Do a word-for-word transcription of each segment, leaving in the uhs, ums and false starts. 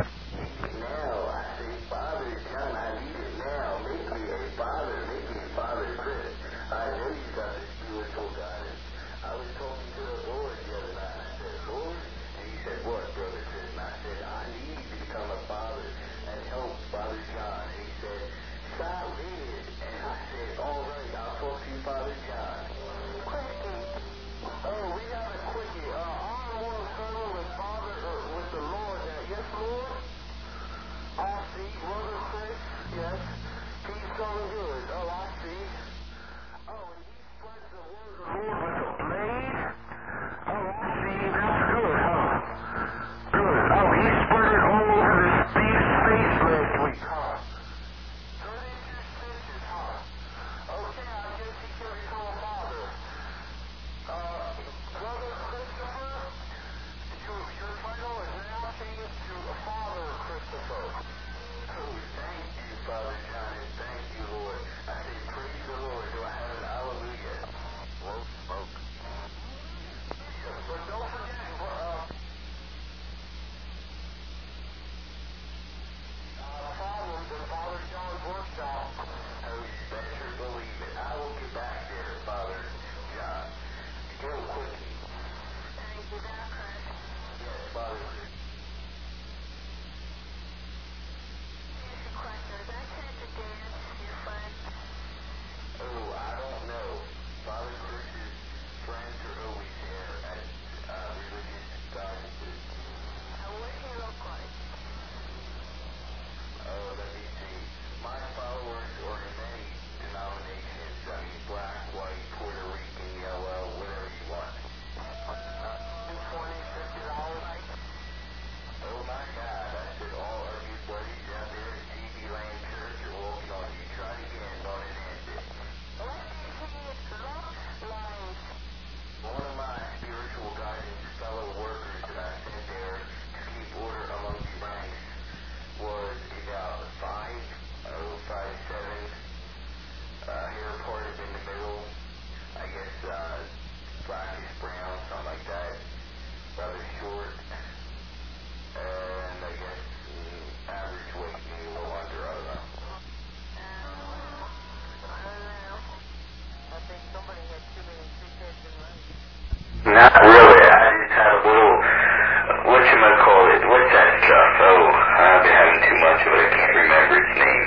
Not really. I just had a little, whatchamacallit, what's that stuff? Oh, I've been having too much of it. I can't remember its name.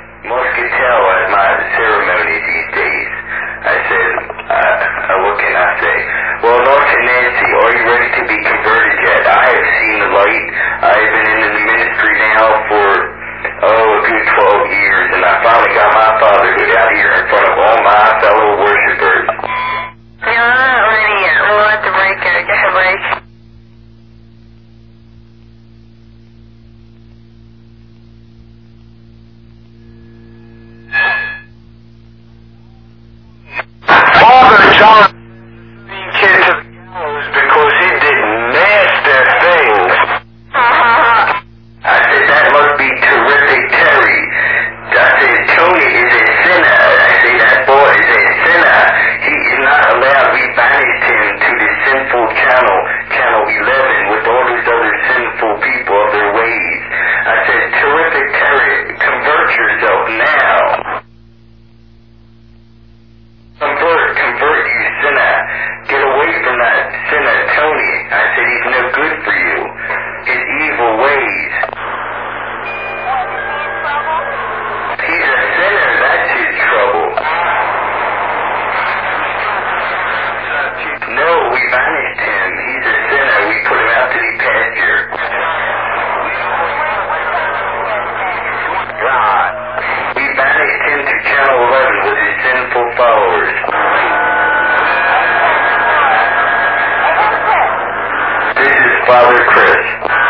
Muscatel at my ceremony these days. I said, uh, uh, what can I say? Well, Norton Nancy, are you ready to be converted yet? I have seen the light. I've been in the ministry now for, oh, a good twelve years, and I finally got my fatherhood out here in front of all my fellow worshipers. Yeah, I'm not ready yet. We'll let the break go. Go ahead, break. Father John being kid to the gallows because he did nasty things. I said, that must be terrific, Terry. I said, Tony is a sinner. I said, that boy is a sinner. He is not allowed. We banished him to the sinful channel, channel eleven, with all these other sinful people of their ways. I said, terrific, Terry, convert yourself now. Convert, convert, you sinner. Get away from that sinner, Tony. I said, he's no good for you. His evil ways. He's a sinner, that's his trouble. No, we banished him. He's a sinner. We put him out to the pasture. God. We banished him to channel eleven with his sinful followers. This is Father Chris.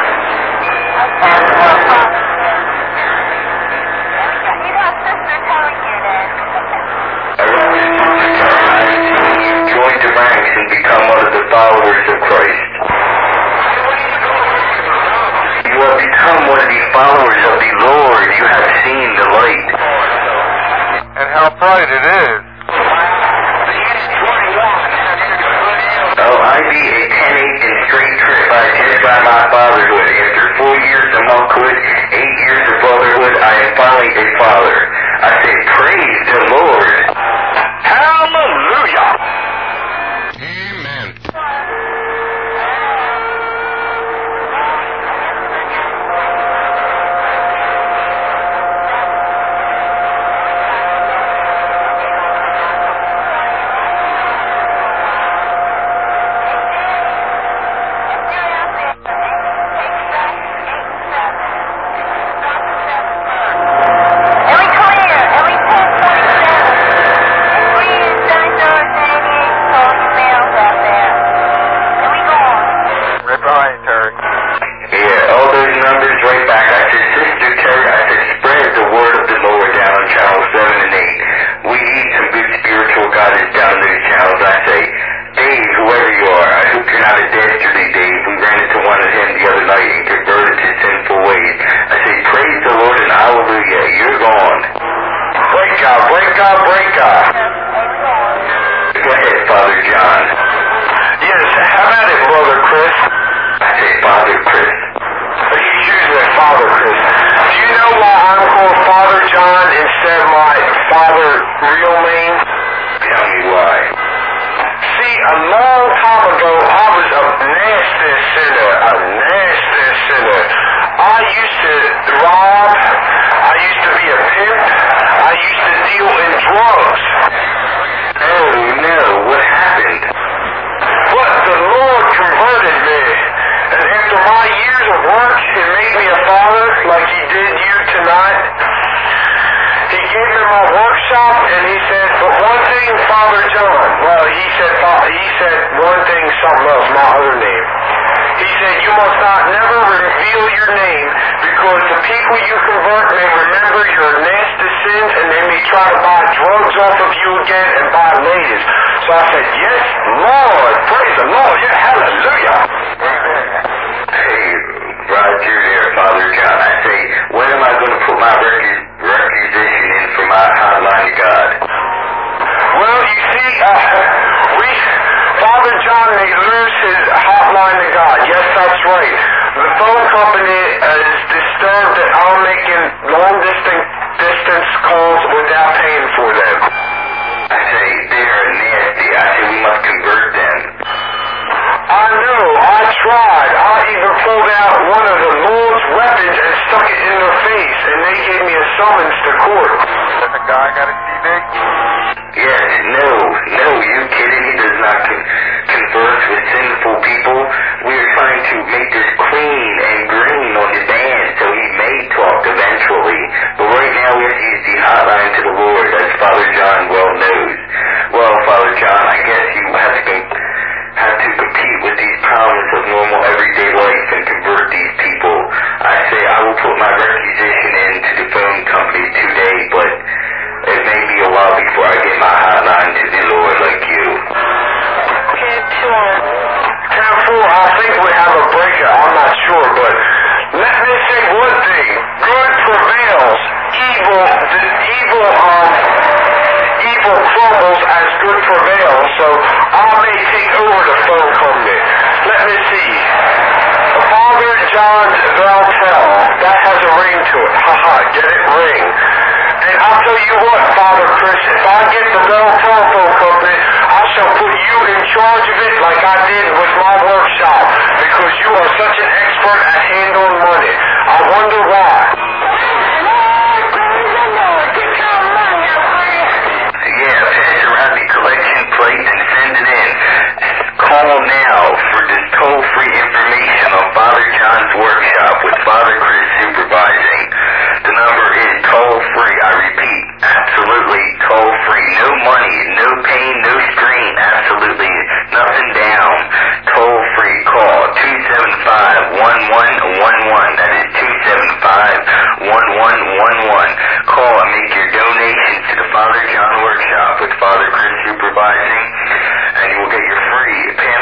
Join the ranks and become one of the followers of Christ. You have become one of the followers of the Lord. You have seen the light. And how bright it is. Oh, I be a ten eight and straight trip. I just got my fatherhood after four years among monkhood, eight years of brotherhood, I am finally a father. I say, praise the Lord. Hallelujah. Amen.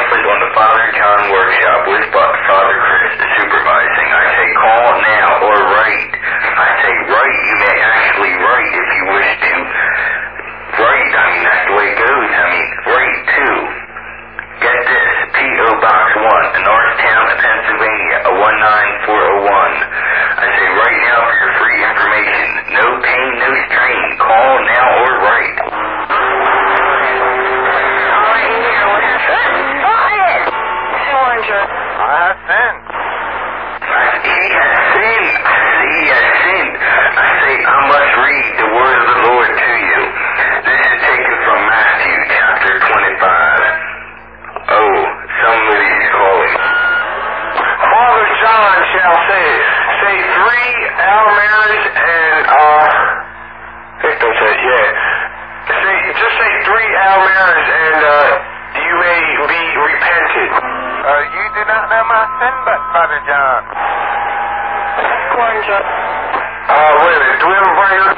Father John Workshop with Father Chris supervising. I say call now or three Hail Marys and, uh, Victor said, yeah. Say, just say three Hail Marys and, uh, you may be repented. Uh, you do not know my sin, but Father John. One drop. Uh, wait a minute, do we have a prayer?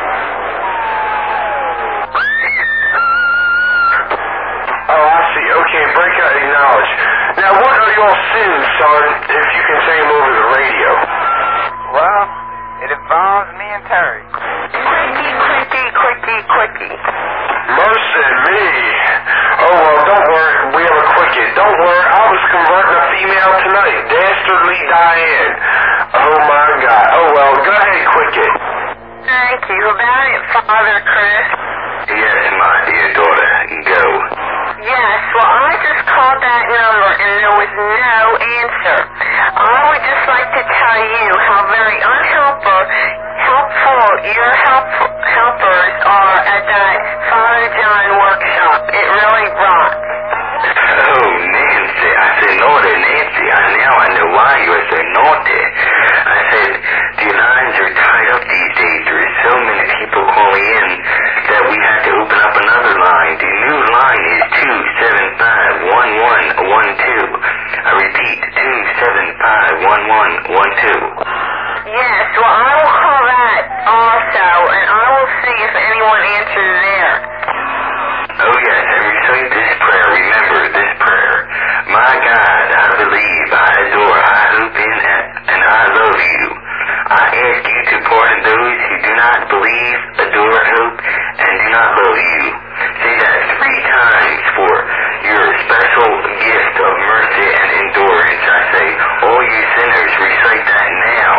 Oh, I see. Okay, break out, acknowledge. Now, what are your sins, son, if you can say them over the radio? Well, it involves me and Terry. Quickie, quickie, quickie, quickie. Mercy me. Oh, well, don't worry. We have a quickie. Don't worry. I was converting a female tonight. Dastardly Diane. Oh, my God. Oh, well, go ahead, quickie. Thank you. About it, Father Chris. Yes, my dear daughter, go. Yes, well, I just called that number and there was no answer. I would just like to tell you how very unhelpful, helpful your help, helpers are at that Father John workshop. It really rocks. Oh, Nancy, I said, naughty, Nancy, I, now I know why you are so naughty. I said, the lines are tied up these days. There is so many people calling in that we had to open up another line. The new line is two seven five, one one one two. I repeat, two seven five, one one one two. Yes, well, I will call that also, and I will see if anyone answers there. Oh, yes, and recite this prayer. Remember this prayer. My God, I believe, I adore, I hope in, and I love you. I ask you to pardon those who do not believe, adore, hope, and do not love you. Say that three times for your special gift of mercy and endurance. I say, all you sinners, recite that now.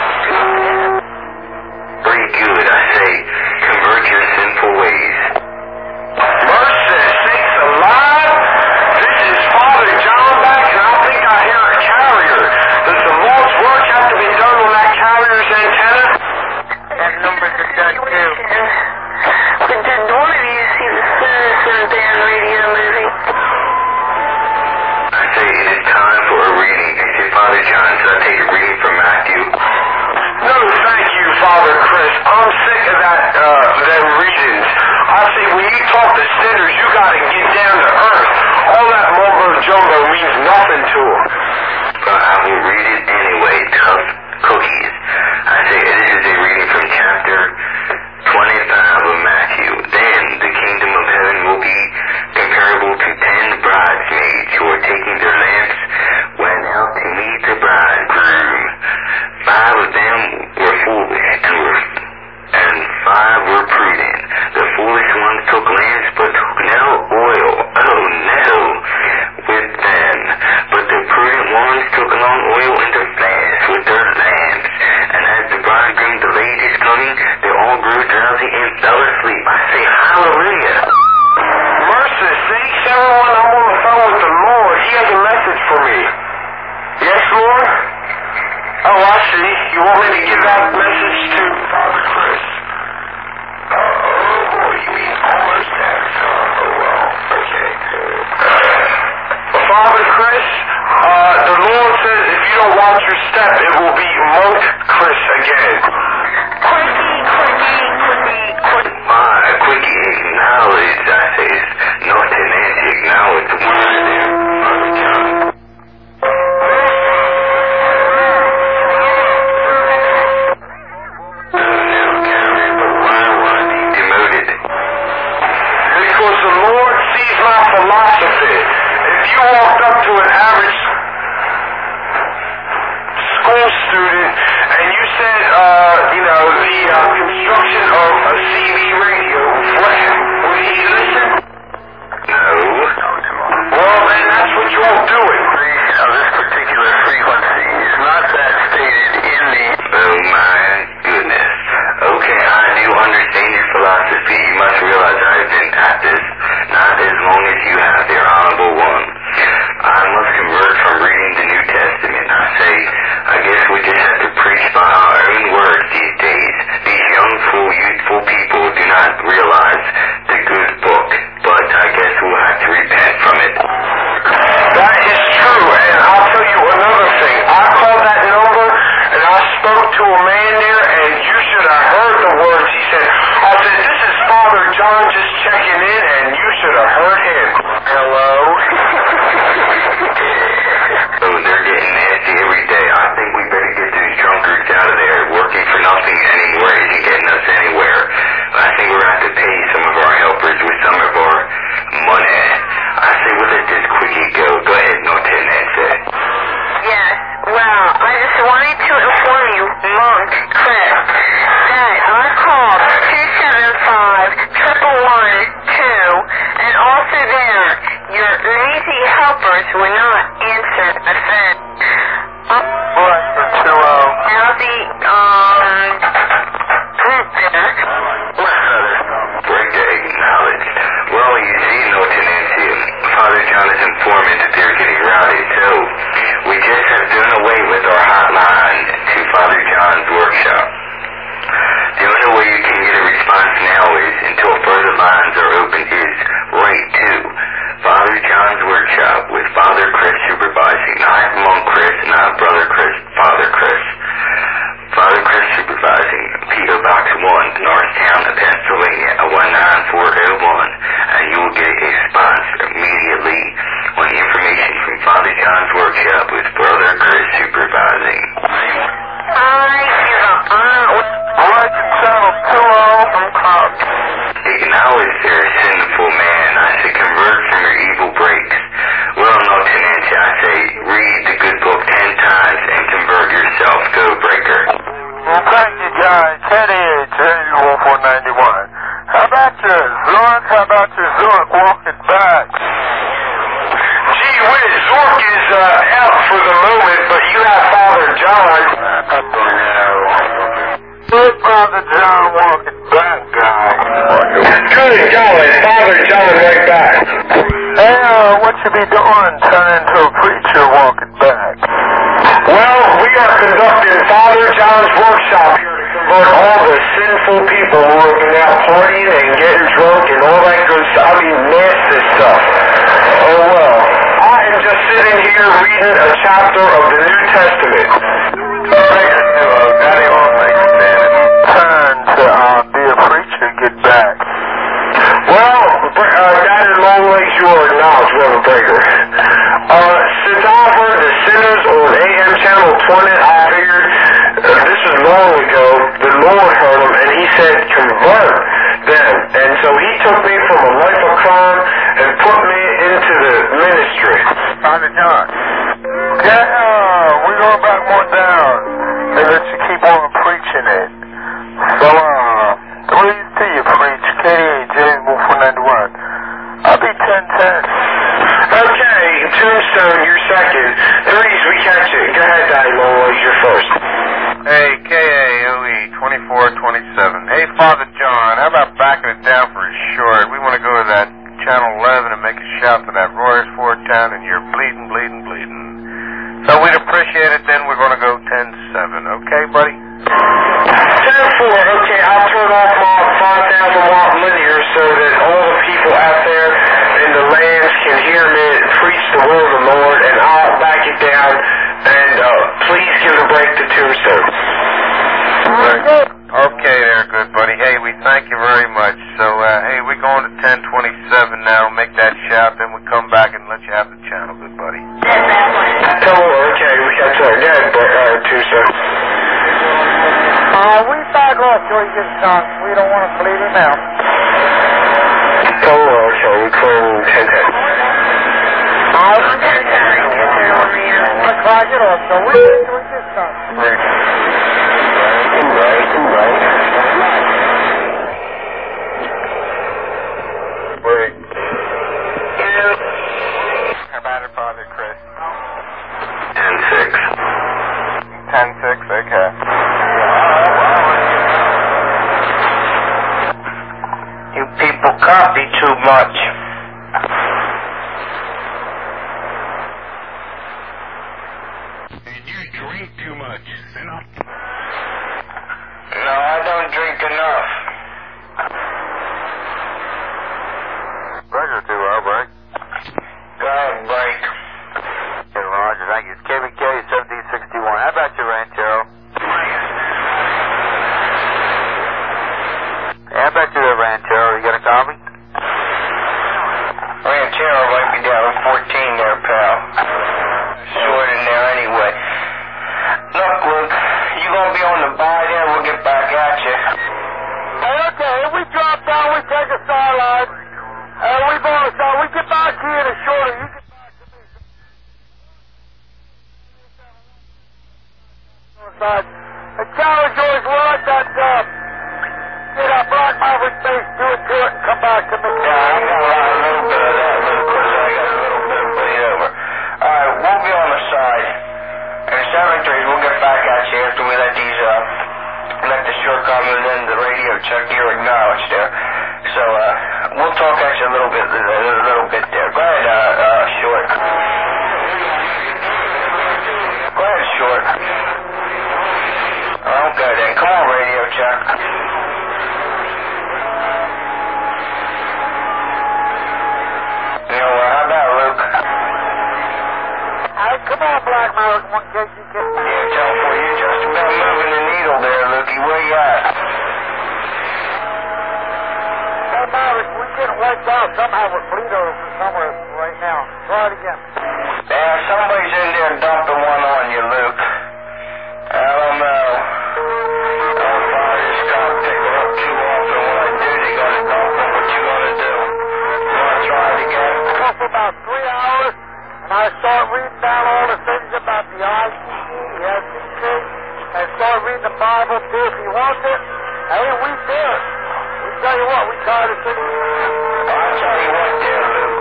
Very good. I say, convert your sinful ways. Mercy sakes alive. This is Father John back, and I think I hear a carrier. Does the Lord's work have to be done on that carrier's antenna? That number's a dud, too. But did one of you see the Citizen Band radio movie? I say, it is time for a reading. I say, Father John, should I take a reading from Matthew? No, thank you, Father Chris. I'm sick of that, uh, them readings. I say, when you talk to sinners, you gotta get down to earth. All that mumbo-jumbo means nothing to them. But I will read it anyway. Tough cookies. I say, this is a reading from chapter twenty-five of Matthew. Then the kingdom of heaven will be comparable to ten bridesmaids who are taking their lamps went out to meet the bridegroom. Five of them were foolish and were and five were prudent. The foolish ones took lamps but took no oil. Oh no, with them. But the prudent ones took along oil in the flask with their lamps. And as the bridegroom delayed his coming, they all grew drowsy and fell asleep. I say, hallelujah. Mercy sakes, everyone, I'm on the phone with the Lord. He has a message for me. Yes, Lord? Oh, I see. You want me to give that message to Father Chris? Oh, you mean almost that? Oh, well, okay. Uh, Father Chris, uh, the Lord says if you don't watch your step, it will be Monk Chris again. Quickie, spoke to a man there, and you should have heard the words he said. I said, this is Father John just checking in, and you should have heard him. Hello? Oh, they're getting nasty every day. I think we better get these drunkards out of there, working for nothing anymore, isn't getting us anywhere. I think we're going to have to pay some of our helpers with some of our money. I say we'll let this quickie go. Go ahead, Norton, answer it. Yes, well, I just wanted to inform you, Monk, Chris, that I called two seven five, one one one, two, and also there, your lazy helpers will not answer the phone. Um, What? two oh. now the, um, group there. Breaker acknowledged. Well, you see, Norton, answer. Father John is informing that they're getting rowdy, so we just have done away with our hotline to Father John's workshop. The only way you can get a response now is, until further lines are open, is right to Father John's workshop with Father Chris supervising. Not Monk Chris, not Brother Chris, Father Chris. Father Chris supervising, P O Box one, Norristown, Pennsylvania, one nine four oh one, and you will get a response immediately on the information from Father John's workshop with Brother Chris supervising. I give up. What? Channel two oh from Cloud. Acknowledge their sinful man. I say convert from your evil breaks. Well, Norton, I say read the good book ten times and convert yourself. Go, Breaker. Well, thank you, guys. ten eight, one four nine one. How about your Zork? How about your Zork walking back? Gee whiz, Zork is uh, out for the moment, but you have Father John. Good Father John walking back, guy. Good golly, Father John right back. Hey, uh, what you be doing? Turn into a preacher walking back. Well, we are conducting Father John's workshop here to convert all the sinful people who are out partying and getting drunk and all that good stuff. I mean, nasty stuff. Oh well. I am just sitting here reading a chapter of the New Testament. Breaker two oh, Daddy won't make a stand. Turn to uh, be a preacher, get back. Well, uh, that is long legs you are acknowledged, Reverend Breaker. Uh, since I heard the sinners on A M Channel twenty, I figured, uh, this was long ago, the Lord heard him and he said, convert them. And so he took me from a life of crime and put me into the ministry. Father John. Yeah, uh, we go back more down and let you keep on preaching it. So, uh, please do you preach K D A J one four nine one. I'll be ten ten. Okay, Tombstone, you're second. Threes, we catch it. Go ahead, Daddy Longlegs, you're first. Hey, K A O E twenty-four twenty-seven. Hey, Father John, how about backing it down for a short? We want to go to that Channel eleven and make a shout to that Royersford town, and you're bleeding, bleeding, bleeding. So we'd appreciate it then. We're going to go ten seven. Okay, buddy? ten four, okay, I'll turn off my five thousand watt linear so that all the people out there in the lands can hear me preach the word of the Lord, and I'll back it down, and uh, please give a break to Tombstone. Okay there, good buddy. Hey, we thank you very much. So, uh, hey, we're going to ten twenty-seven now. Make that shout, then we come back and let you have the channel, good buddy. ten four, okay, we catch that again, but uh, Tombstone. Uh, we back off till he gets done. We don't want to bleed him out. ten four, okay, we call ten ten. Let's try it off, so we till he gets done. Right, right, right. Break. How about it, Father Chris? ten six. ten six, okay. You people copy too much. And you drink too much, sinner. No, I don't drink enough. Roger, two oh, break. Go ahead, break. Okay, Roger, thank you. It's K B K seventeen sixty-one. How about you, Ranchero? know, George, we'll let that, uh, get our Black Maverick base, do it to it, and come back to me. Yeah, I got a little bit of that, little bit. I got a little bit of bleed over. Alright, we'll be on the side. And seven threes, we'll get back at you after we let these, uh, let the short comment in the radio check you're acknowledged there. So, uh, we'll talk at you a little bit, a little bit there. Go ahead, uh, uh, Short. Go ahead, Short. Okay, then. Come on, radio check. You know, uh, how about Luke? Hey, come on, Black Maverick, one K G K. Yeah, tell for you just about moving the needle there, Lukey. Where you at? Hey, Maverick, we getting wiped out somehow with bleed over from somewhere right now. Try it again. Yeah, somebody's in there dumping one on you, Luke. I don't know. I don't know, I just gotta pick it up too often. When I do, they gotta dump them. What you gonna do? You wanna try it again? Go for about three hours, and I start reading down all the things about the I C C, the S E C, and start reading the Bible too if he wants it. Hey, we did it. We tell you what, we tried to see. I'll tell you what there, Luke.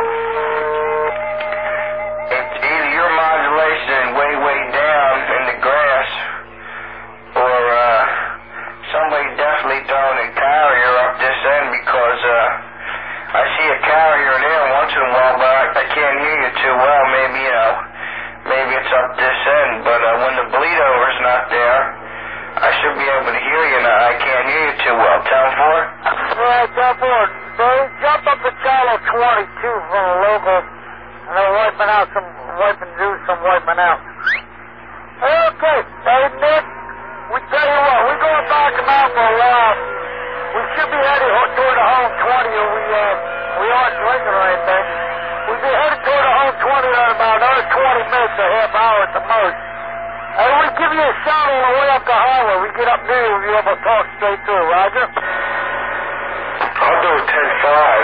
It's either your modulation is way, way down in the grass, or uh, somebody definitely throwing a carrier up this end because uh, I see a carrier there once in a while, but I, I can't hear you too well. Maybe, you know, maybe it's up this end, but uh, when the bleed over's not there, I should be able to hear you now. I can't hear you too well. Town four? Right, Town four. They jump up to channel twenty-two from the logo, and they're wiping out some, wiping do some wiping out. Okay, hey Nick, we tell you what, we're going back them out for a while. We should be headed toward the home twenty, or we, uh, we aren't drinking or anything. We'll be headed toward the home twenty in about another twenty minutes, a half hour at the most. Hey, we give you a shot on the way up the highway. We get up there, we'll be able to talk straight through, Roger? I'll do ten five.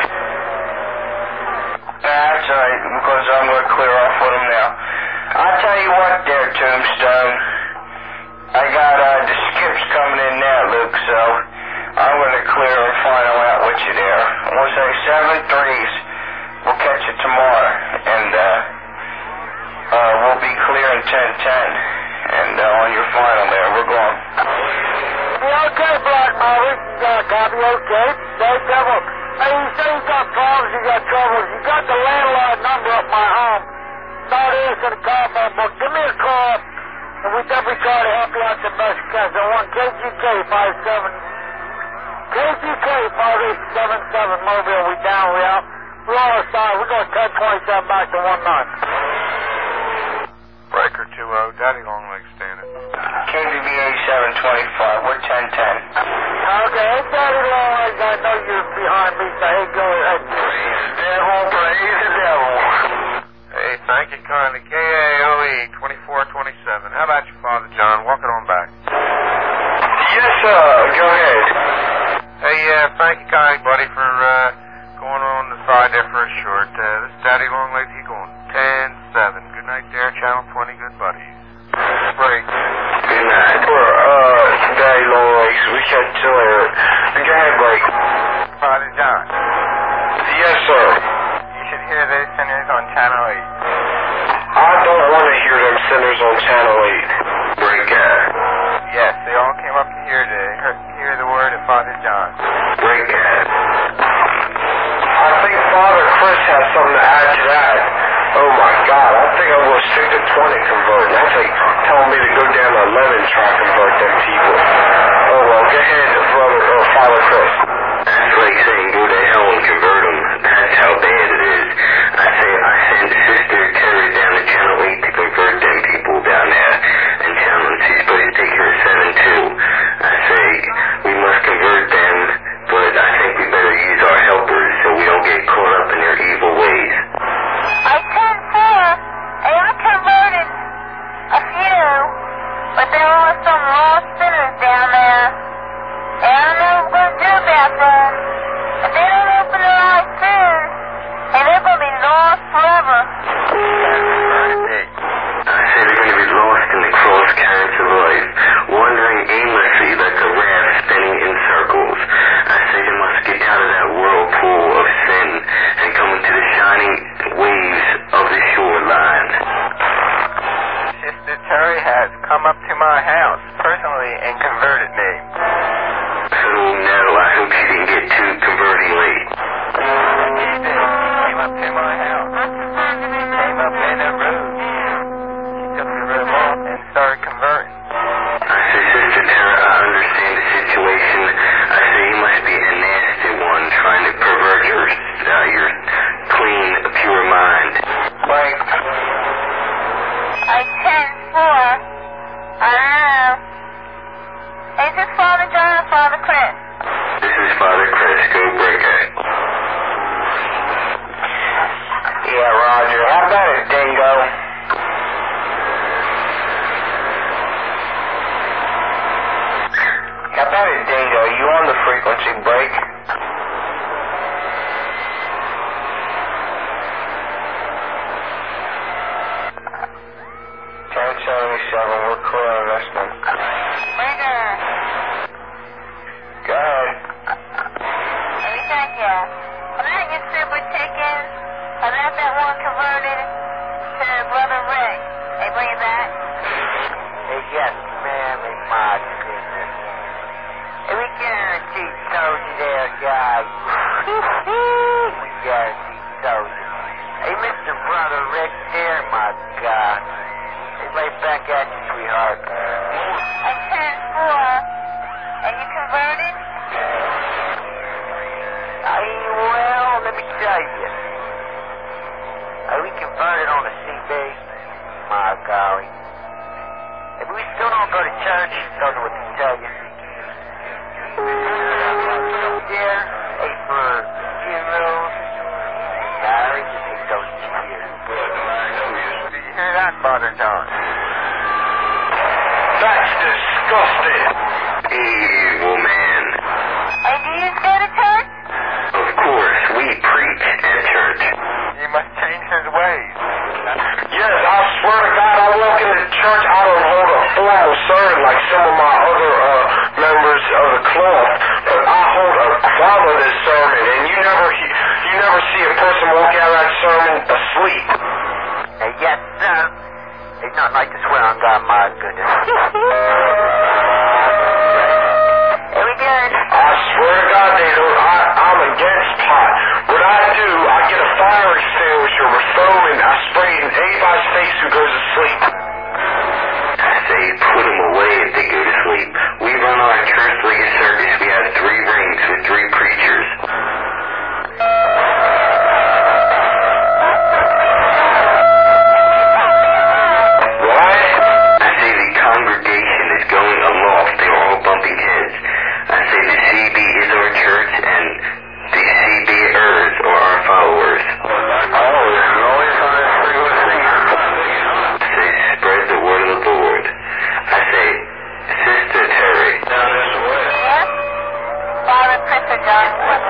That's all right, because I'm going to clear off with them now. I'll tell you what there, Tombstone. I got uh, the skips coming in now, Luke, so I'm going to clear and final out with you there. We'll say seven threes. We'll catch you tomorrow, and uh, uh, we'll be clear in ten ten. And uh, on your final there, we're going. Yeah, okay, Black Maverick. You got a copy, okay. Hey, Devil. Hey, you say you got problems, you got troubles. You got the landline number of my home. Not answering the call phone book. Give me a call, and we definitely try to help you out the best we can. So one K G K five seven. K G K five eight seven seven Mobile. We down, we out. We're on our side. We're going ten twenty-seven back to one nine. Breaker two oh, Daddy Longlegs standing. K B B eighty-seven twenty-five, we're ten ten. Okay, hey, Daddy Longlegs, I know you're behind me, so hey, go ahead. Praise the devil, praise the devil. Hey, thank you kindly. K A O E twenty-four twenty-seven. How about you, Father John? Walking on back. Yes, sir. Go ahead. Hey, uh, thank you kindly, buddy, for uh, going on the side there for a short. Uh, this Daddy Longlegs, he going ten seven. Good night there, Channel twenty. Good buddies. Break. Good night. For, uh, Daddy Longlegs, we said to her. Go ahead, Blake. Father John. Yes, sir. You should hear those sinners on Channel eight. I don't want to hear them sinners on Channel eight. Break out. Yes, they all came up here to hear the word of Father John. Break out. I think Father Chris has something to add to that. Oh my God, I think I'm going to stick to twenty convert. That's like telling me to go down to eleven and try to convert them people. Oh well, go ahead, brother, or Father Chris. That's like saying go to hell and convert them. That's how bad it is. I say I send Sister Terry down to Channel eight to convert them people down there and tell them she's supposed to take her seven two. I say we must convert them, but I think we better use our helpers so we don't get caught up in their evil ways. I ten four, and I converted a few, but there are some lost Is this Father John or Father Chris? This is Father Chris. Go Breaker. Yeah, Roger. How about it, Dingo? How about it, Dingo? You on the frequency break? ten seventy-seven, we're clear on this one. Breaker. Go ahead. Let me thank you. Was that your super chicken? Or that that one converted to Brother Rick? They bring it back? Hey, yes, ma'am, and my goodness. Hey, we guarantee told you there, guys. We guarantee told you. Hey, Mister Brother Rick, there, my God. Hey, right back at you, sweetheart. At ten four. And you converted? Hey, well, let me tell you. Hey, we converted on the C B. My golly. Hey, we still don't go to church. Don't know what to tell you. There, hey, for funerals. Sorry, you take those cheers. Did you hear that, Father John? That's disgusting. Evil man. Hey, do you go to church? Of course, we preach at church. He must change his ways. Yes, I swear to God, I walk into church, I don't hold a formal sermon like some of my other uh, members of the club, but I hold a quality sermon, and you never you never see a person walk out of that sermon asleep. Hey, yes, sir. There's nothing like to swear on God, my goodness. Here we good. I swear to God, Dado, I, I'm against pot. What I do, I get a fire extinguisher with foam and I spray it in anybody's face who goes to sleep. I say put them away if they go to sleep. We run our church like a circus. We have three rings with three preachers. What? I say the congregation is going aloft. They're all bumping heads. I say the C B is our church and the C B-ers are our followers. Oh, there's always on this frequency. I say spread the word of the Lord. I say, Sister Terry. Down this way. Yes? Father Chris or John?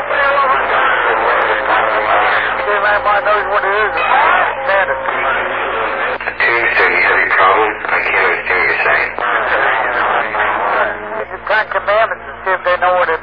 Hey, man, I knows what it is. Understand it. Tombstone, you have a problem? I can't understand what you're saying. It's the Ten Commandments and see if they know what it